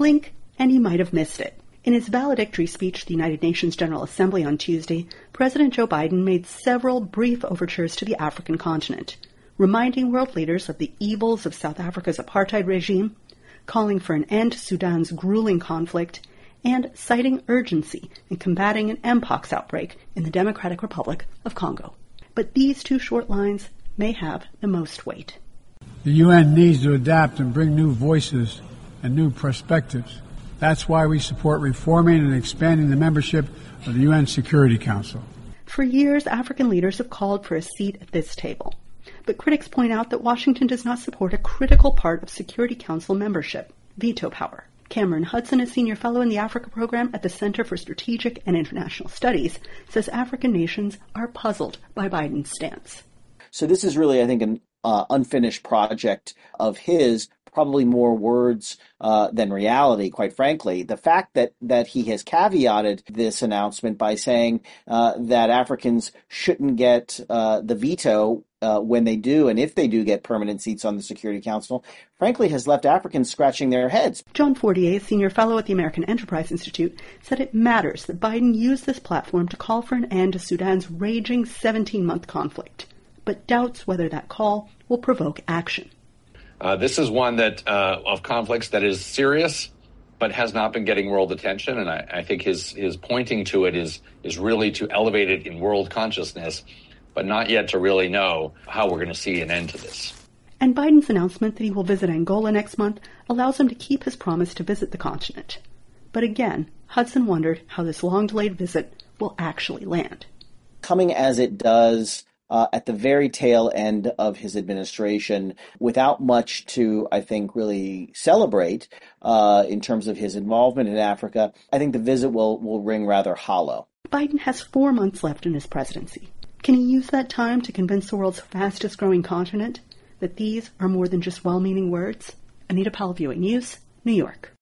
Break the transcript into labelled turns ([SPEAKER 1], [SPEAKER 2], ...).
[SPEAKER 1] Blink, and you might have missed it. In his valedictory speech to the United Nations General Assembly on Tuesday, President Joe Biden made several brief overtures to the African continent, reminding world leaders of the evils of South Africa's apartheid regime, calling for an end to Sudan's grueling conflict, and citing urgency in combating an Mpox outbreak in the Democratic Republic of Congo. But these two short lines may have the most weight.
[SPEAKER 2] The UN needs to adapt and bring new voices and new perspectives. That's why we support reforming and expanding the membership of the UN Security Council.
[SPEAKER 1] For years, African leaders have called for a seat at this table. But critics point out that Washington does not support a critical part of Security Council membership, veto power. Cameron Hudson, a senior fellow in the Africa program at the Center for Strategic and International Studies, says African nations are puzzled by Biden's stance.
[SPEAKER 3] So this is really, I think, an unfinished project of his, probably more words than reality, quite frankly. The fact that he has caveated this announcement by saying that Africans shouldn't get the veto when they do, and if they do get permanent seats on the Security Council, frankly has left Africans scratching their heads.
[SPEAKER 1] John Fortier, senior fellow at the American Enterprise Institute, said it matters that Biden use this platform to call for an end to Sudan's raging 17-month conflict, but doubts whether that call will provoke action.
[SPEAKER 4] This is one that of conflicts that is serious, but has not been getting world attention. And I think his pointing to it is really to elevate it in world consciousness, but not yet to really know how we're going to see an end to this.
[SPEAKER 1] And Biden's announcement that he will visit Angola next month allows him to keep his promise to visit the continent. But again, Hudson wondered how this long-delayed visit will actually land.
[SPEAKER 3] Coming as it does at the very tail end of his administration, without much to, I think, really celebrate in terms of his involvement in Africa, I think the visit will ring rather hollow.
[SPEAKER 1] Biden has 4 months left in his presidency. Can he use that time to convince the world's fastest-growing continent that these are more than just well-meaning words? Anita Powell, VOA News, New York.